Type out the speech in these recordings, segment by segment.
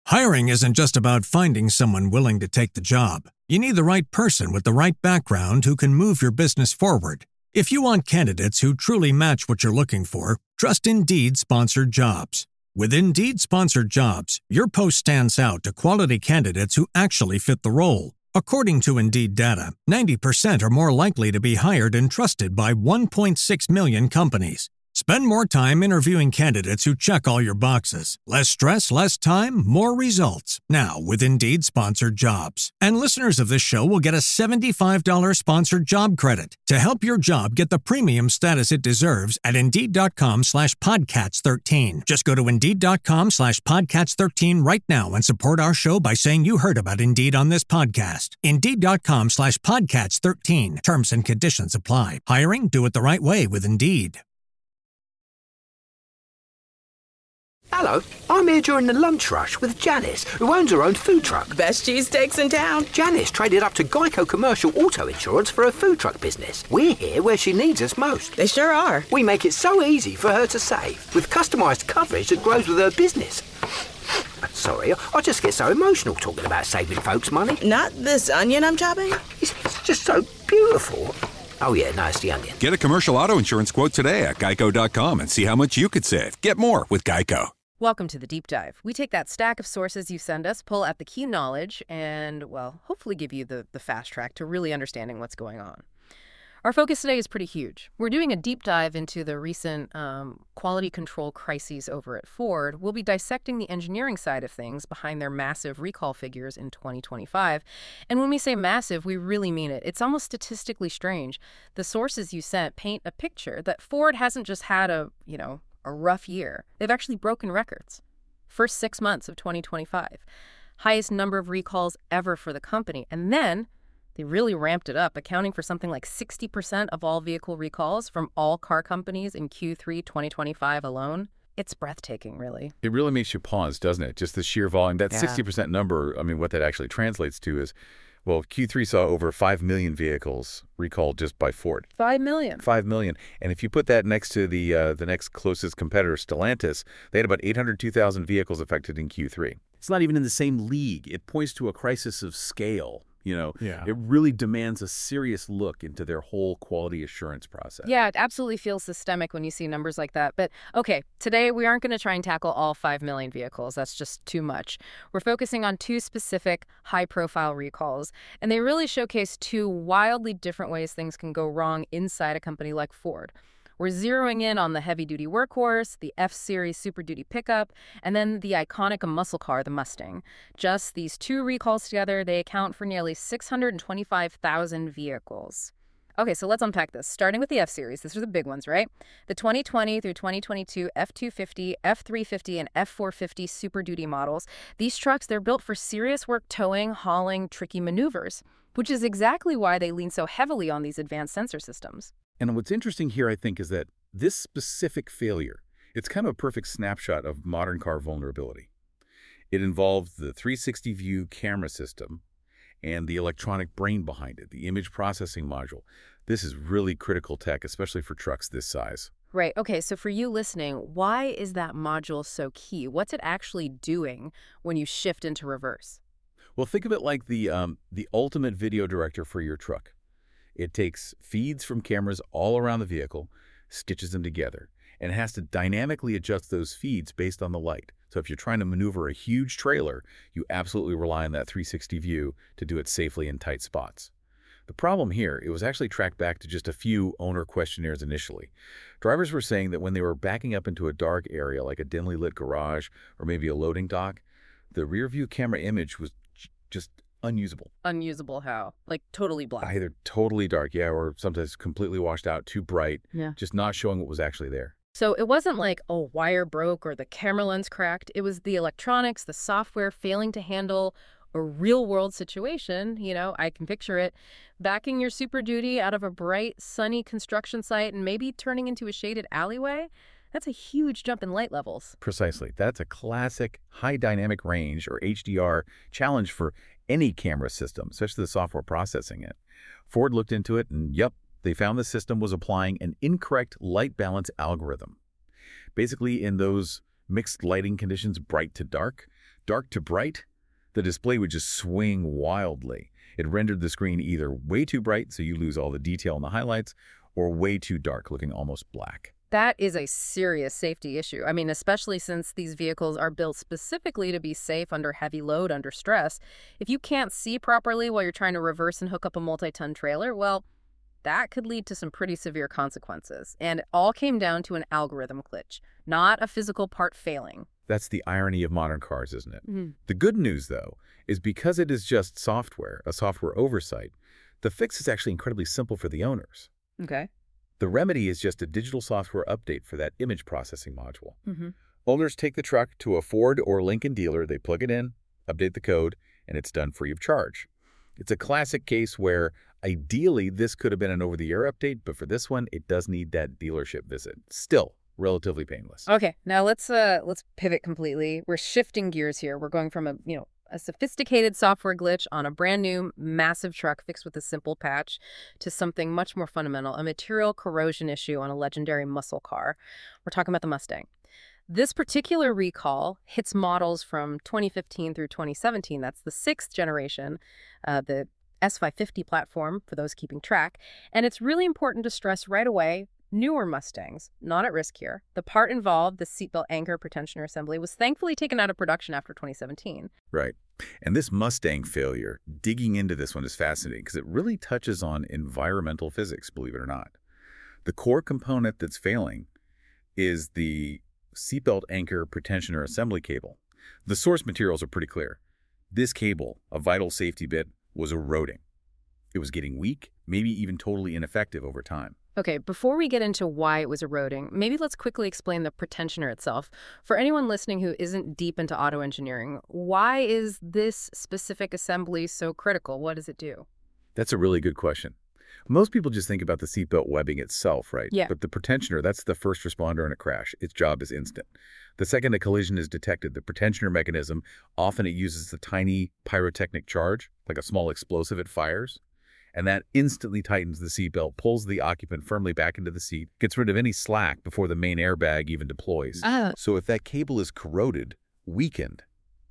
Hiring isn't just about finding someone willing to take the job. You need the right person with the right background who can move your business forward. If you want candidates who truly match what you're looking for, trust Indeed Sponsored Jobs. With Indeed Sponsored Jobs, your post stands out to quality candidates who actually fit the role. According to Indeed data, 90% are more likely to be hired and trusted by 1.6 million companies. Spend more time interviewing candidates who check all your boxes. Less stress, less time, more results. Now with Indeed Sponsored Jobs. And listeners of this show will get a $75 sponsored job credit to help your job get the premium status it deserves at Indeed.com/Podcats13. Just go to Indeed.com/Podcats13 right now and support our show by saying you heard about Indeed on this podcast. Indeed.com/Podcats13. Terms and conditions apply. Hiring? Do it the right way with Indeed. Hello, I'm here during the lunch rush with Janice, who owns her own food truck. Best cheesesteaks in town. Janice traded up to Geico Commercial Auto Insurance for her food truck business. We're here where she needs us most. They sure are. We make it so easy for her to save, with customised coverage that grows with her business. Sorry, I just get so emotional talking about saving folks money. Not this onion I'm chopping? It's just so beautiful. Oh yeah, no, it's the onion. Get a commercial auto insurance quote today at Geico.com and see how much you could save. Get more with Geico. Welcome to the Deep Dive. We take that stack of sources you send us, pull out the key knowledge, and, well, hopefully give you the fast track to really understanding what's going on. Our focus today is pretty huge. We're doing a deep dive into the recent quality control crises over at Ford. We'll be dissecting the engineering side of things behind their massive recall figures in 2025. And when we say massive, we really mean it. It's almost statistically strange. The sources you sent paint a picture that Ford hasn't just had a rough year. They've actually broken records. First 6 months of 2025. Highest number of recalls ever for the company. And then they really ramped it up, accounting for something like 60% of all vehicle recalls from all car companies in Q3 2025 alone. It's breathtaking, really. It really makes you pause, doesn't it? Just the sheer volume. That 60% number, I mean, what that actually translates to is, well, Q3 saw over 5 million vehicles recalled just by Ford. 5 million. 5 million. And if you put that next to the next closest competitor, Stellantis, they had about 802,000 vehicles affected in Q3. It's not even in the same league. It points to a crisis of scale. Yeah. It really demands a serious look into their whole quality assurance process. Yeah, it absolutely feels systemic when you see numbers like that. But okay, today we aren't going to try and tackle all 5 million vehicles. That's just too much. We're focusing on 2 specific high-profile recalls, and they really showcase 2 wildly different ways things can go wrong inside a company like Ford. We're zeroing in on the heavy-duty workhorse, the F-Series Super Duty pickup, and then the iconic muscle car, the Mustang. Just these 2 recalls together, they account for nearly 625,000 vehicles. Okay, so let's unpack this. Starting with the F-Series, these are the big ones, right? The 2020 through 2022 F-250, F-350, and F-450 Super Duty models. These trucks, they're built for serious work towing, hauling, tricky maneuvers, which is exactly why they lean so heavily on these advanced sensor systems. And what's interesting here, I think, is that this specific failure, it's kind of a perfect snapshot of modern car vulnerability. It involved the 360 view camera system and the electronic brain behind it, the image processing module. This is really critical tech, especially for trucks this size. Right. Okay, so for you listening, why is that module so key? What's it actually doing when you shift into reverse? Well, think of it like the ultimate video director for your truck. It takes feeds from cameras all around the vehicle, stitches them together, and it has to dynamically adjust those feeds based on the light. So if you're trying to maneuver a huge trailer, you absolutely rely on that 360 view to do it safely in tight spots. The problem here, it was actually tracked back to just a few owner questionnaires initially. Drivers were saying that when they were backing up into a dark area like a dimly lit garage or maybe a loading dock, the rear view camera image was just unusable. Unusable how? Like totally black? Either totally dark, yeah, or sometimes completely washed out, too bright, Yeah. just not showing what was actually there. So it wasn't like a wire broke or the camera lens cracked. It was the electronics, the software failing to handle a real-world situation. I can picture it. Backing your Super Duty out of a bright, sunny construction site and maybe turning into a shaded alleyway. That's a huge jump in light levels. Precisely. That's a classic high dynamic range, or HDR, challenge for any camera system, especially the software processing it. Ford looked into it and, yep, they found the system was applying an incorrect light balance algorithm. Basically, in those mixed lighting conditions, bright to dark, dark to bright, the display would just swing wildly. It rendered the screen either way too bright, so you lose all the detail in the highlights, or way too dark, looking almost black. That is a serious safety issue. I mean, especially since these vehicles are built specifically to be safe under heavy load, under stress. If you can't see properly while you're trying to reverse and hook up a multi-ton trailer, well, that could lead to some pretty severe consequences. And it all came down to an algorithm glitch, not a physical part failing. That's the irony of modern cars, isn't it? Mm-hmm. The good news, though, is because it is just software, a software oversight, the fix is actually incredibly simple for the owners. Okay. The remedy is just a digital software update for that image processing module. Mm-hmm. Owners take the truck to a Ford or Lincoln dealer, they plug it in, update the code, and it's done free of charge. It's a classic case where ideally this could have been an over-the-air update, but for this one, it does need that dealership visit. Still relatively painless. Okay, now let's pivot completely. We're shifting gears here. We're going from a sophisticated software glitch on a brand new massive truck fixed with a simple patch to something much more fundamental, a material corrosion issue on a legendary muscle car. We're talking about the Mustang. This particular recall hits models from 2015 through 2017. That's the 6th generation, the S550 platform, for those keeping track. And it's really important to stress right away, newer Mustangs, not at risk here. The part involved, the seatbelt anchor pretensioner assembly, was thankfully taken out of production after 2017. Right. And this Mustang failure, digging into this one is fascinating because it really touches on environmental physics, believe it or not. The core component that's failing is the seatbelt anchor pretensioner assembly cable. The source materials are pretty clear. This cable, a vital safety bit, was eroding. It was getting weak, maybe even totally ineffective over time. Okay, before we get into why it was eroding, maybe let's quickly explain the pretensioner itself. For anyone listening who isn't deep into auto engineering, why is this specific assembly so critical? What does it do? That's a really good question. Most people just think about the seatbelt webbing itself, right? Yeah. But the pretensioner, that's the first responder in a crash. Its job is instant. The second a collision is detected, the pretensioner mechanism, often it uses the tiny pyrotechnic charge, like a small explosive it fires. And that instantly tightens the seatbelt, pulls the occupant firmly back into the seat, gets rid of any slack before the main airbag even deploys. So if that cable is corroded, weakened,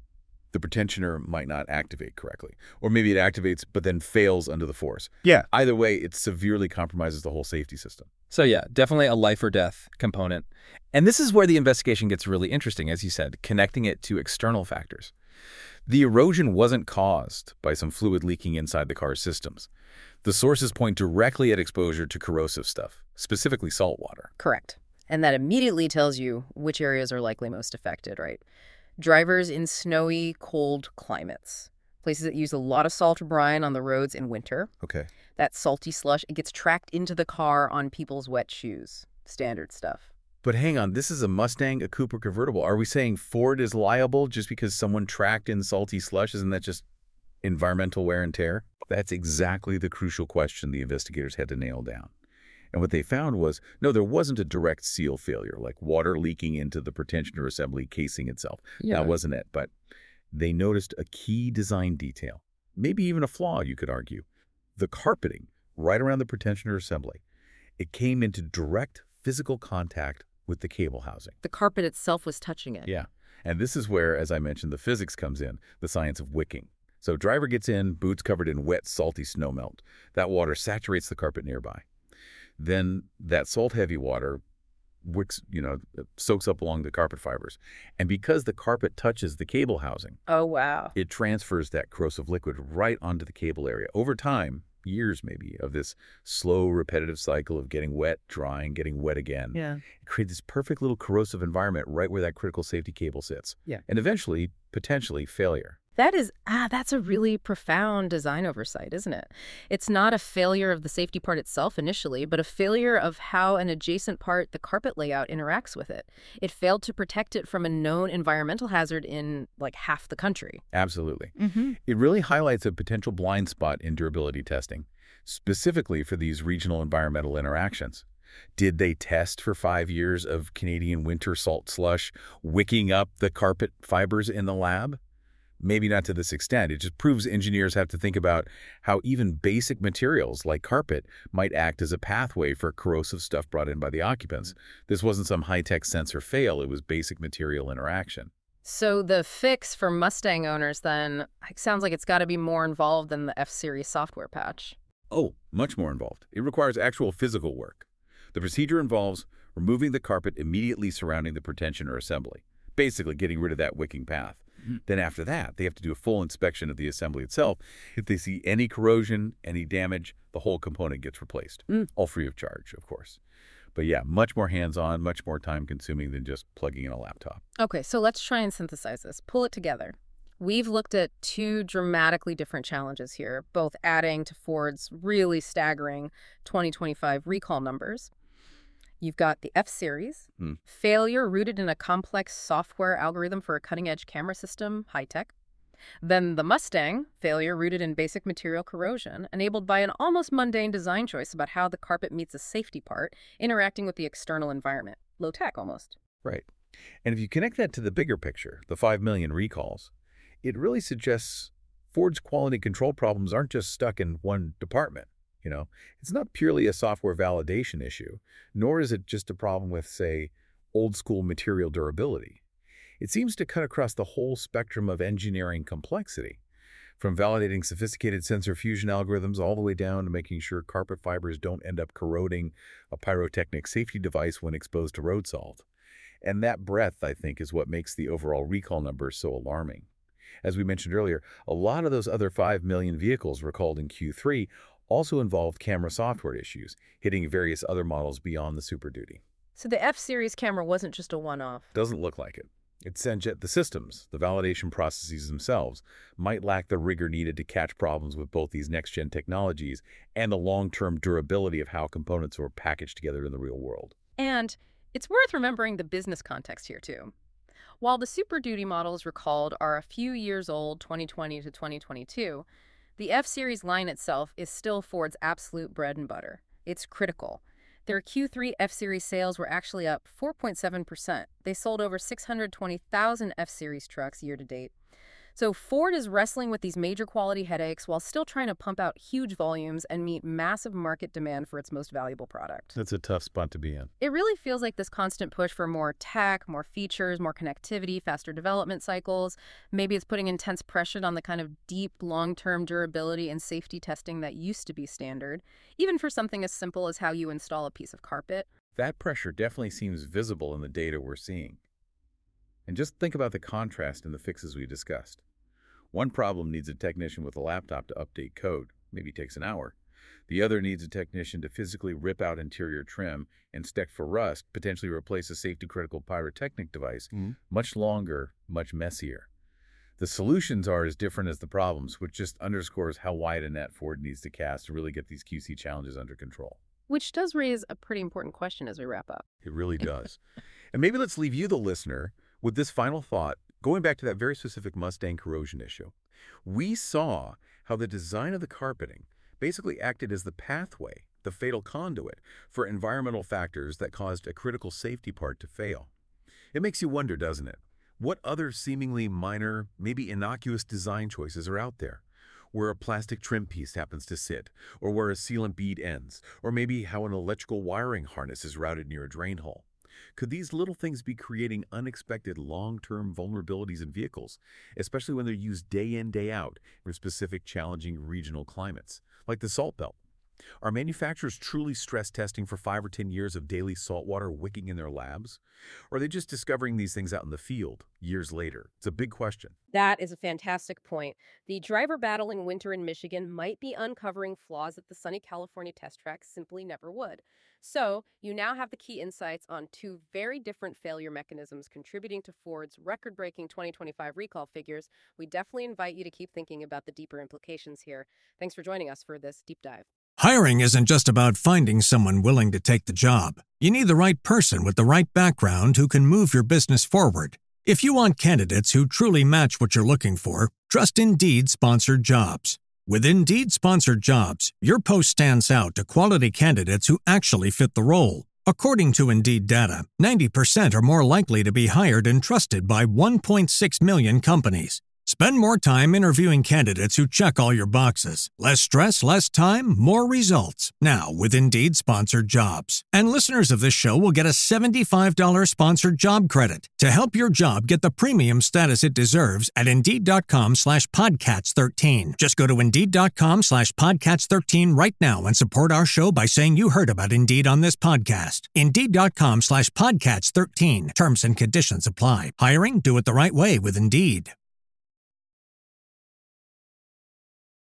the pretensioner might not activate correctly. Or maybe it activates but then fails under the force. Yeah. Either way, it severely compromises the whole safety system. So yeah, definitely a life or death component. And this is where the investigation gets really interesting, as you said, connecting it to external factors. The erosion wasn't caused by some fluid leaking inside the car's systems. The sources point directly at exposure to corrosive stuff, specifically salt water. Correct. And that immediately tells you which areas are likely most affected, right? Drivers in snowy, cold climates. Places that use a lot of salt or brine on the roads in winter. Okay. That salty slush, it gets tracked into the car on people's wet shoes. Standard stuff. But hang on, this is a Mustang, a Cooper convertible. Are we saying Ford is liable just because someone tracked in salty slush? Isn't that just environmental wear and tear? That's exactly the crucial question the investigators had to nail down. And what they found was, no, there wasn't a direct seal failure, like water leaking into the pretensioner assembly casing itself. Yeah. That wasn't it. But they noticed a key design detail, maybe even a flaw, you could argue. The carpeting right around the pretensioner assembly. It came into direct physical contact with the cable housing. The carpet itself was touching it. Yeah. And this is where, as I mentioned, the physics comes in, the science of wicking. So driver gets in, boots covered in wet, salty snowmelt. That water saturates the carpet nearby. Then that salt-heavy water wicks, soaks up along the carpet fibers. And because the carpet touches the cable housing, Oh, wow. it transfers that corrosive liquid right onto the cable area. Over time, years maybe, of this slow, repetitive cycle of getting wet, drying, getting wet again. Yeah. It creates this perfect little corrosive environment right where that critical safety cable sits. Yeah. And eventually, potentially, failure. That's a really profound design oversight, isn't it? It's not a failure of the safety part itself initially, but a failure of how an adjacent part, the carpet layout, interacts with it. It failed to protect it from a known environmental hazard in like half the country. Absolutely. Mm-hmm. It really highlights a potential blind spot in durability testing, specifically for these regional environmental interactions. Did they test for 5 years of Canadian winter salt slush wicking up the carpet fibers in the lab? Maybe not to this extent. It just proves engineers have to think about how even basic materials like carpet might act as a pathway for corrosive stuff brought in by the occupants. This wasn't some high-tech sensor fail. It was basic material interaction. So the fix for Mustang owners then sounds like it's got to be more involved than the F-Series software patch. Oh, much more involved. It requires actual physical work. The procedure involves removing the carpet immediately surrounding the pretension or assembly, basically getting rid of that wicking path. Then after that, they have to do a full inspection of the assembly itself. If they see any corrosion, any damage, the whole component gets replaced, all free of charge, of course. But yeah, much more hands-on, much more time-consuming than just plugging in a laptop. Okay, so let's try and synthesize this. Pull it together. We've looked at two dramatically different challenges here, both adding to Ford's really staggering 2025 recall numbers. You've got the F-Series, failure rooted in a complex software algorithm for a cutting-edge camera system, high-tech. Then the Mustang, failure rooted in basic material corrosion, enabled by an almost mundane design choice about how the carpet meets a safety part, interacting with the external environment. Low-tech, almost. Right. And if you connect that to the bigger picture, the 5 million recalls, it really suggests Ford's quality control problems aren't just stuck in one department. You know, it's not purely a software validation issue, nor is it just a problem with, say, old-school material durability. It seems to cut across the whole spectrum of engineering complexity, from validating sophisticated sensor fusion algorithms all the way down to making sure carpet fibers don't end up corroding a pyrotechnic safety device when exposed to road salt. And that breadth, I think, is what makes the overall recall numbers so alarming. As we mentioned earlier, a lot of those other 5 million vehicles recalled in Q3 also involved camera software issues, hitting various other models beyond the Super Duty. So the F-Series camera wasn't just a one-off. Doesn't look like it. It's the systems, the validation processes themselves, might lack the rigor needed to catch problems with both these next-gen technologies and the long-term durability of how components are packaged together in the real world. And it's worth remembering the business context here, too. While the Super Duty models recalled are a few years old, 2020 to 2022, the F-Series line itself is still Ford's absolute bread and butter. It's critical. Their Q3 F-Series sales were actually up 4.7%. They sold over 620,000 F-Series trucks year to date. So Ford is wrestling with these major quality headaches while still trying to pump out huge volumes and meet massive market demand for its most valuable product. That's a tough spot to be in. It really feels like this constant push for more tech, more features, more connectivity, faster development cycles. Maybe it's putting intense pressure on the kind of deep, long-term durability and safety testing that used to be standard, even for something as simple as how you install a piece of carpet. That pressure definitely seems visible in the data we're seeing. And just think about the contrast in the fixes we discussed. One problem needs a technician with a laptop to update code, maybe takes an hour. The other needs a technician to physically rip out interior trim, inspect for rust, potentially replace a safety-critical pyrotechnic device, much longer, much messier. The solutions are as different as the problems, which just underscores how wide a net Ford needs to cast to really get these QC challenges under control. Which does raise a pretty important question as we wrap up. It really does. And maybe let's leave you, the listener, with this final thought, going back to that very specific Mustang corrosion issue. We saw how the design of the carpeting basically acted as the pathway, the fatal conduit, for environmental factors that caused a critical safety part to fail. It makes you wonder, doesn't it? What other seemingly minor, maybe innocuous design choices are out there? Where a plastic trim piece happens to sit, or where a sealant bead ends, or maybe how an electrical wiring harness is routed near a drain hole. Could these little things be creating unexpected long-term vulnerabilities in vehicles, especially when they're used day in, day out in specific challenging regional climates, like the Salt Belt? Are manufacturers truly stress testing for 5 or 10 years of daily saltwater wicking in their labs? Or are they just discovering these things out in the field years later? It's a big question. That is a fantastic point. The driver battling winter in Michigan might be uncovering flaws that the sunny California test track simply never would. So, you now have the key insights on two very different failure mechanisms contributing to Ford's record-breaking 2025 recall figures. We definitely invite you to keep thinking about the deeper implications here. Thanks for joining us for this deep dive. Hiring isn't just about finding someone willing to take the job. You need the right person with the right background who can move your business forward. If you want candidates who truly match what you're looking for, trust Indeed Sponsored Jobs. With Indeed Sponsored Jobs, your post stands out to quality candidates who actually fit the role. According to Indeed data, 90% are more likely to be hired and trusted by 1.6 million companies. Spend more time interviewing candidates who check all your boxes. Less stress, less time, more results. Now, with Indeed Sponsored Jobs. And listeners of this show will get a $75 sponsored job credit to help your job get the premium status it deserves at Indeed.com/Podcats13. Just go to Indeed.com/Podcats13 right now and support our show by saying you heard about Indeed on this podcast. Indeed.com/Podcats13. Terms and conditions apply. Hiring? Do it the right way with Indeed.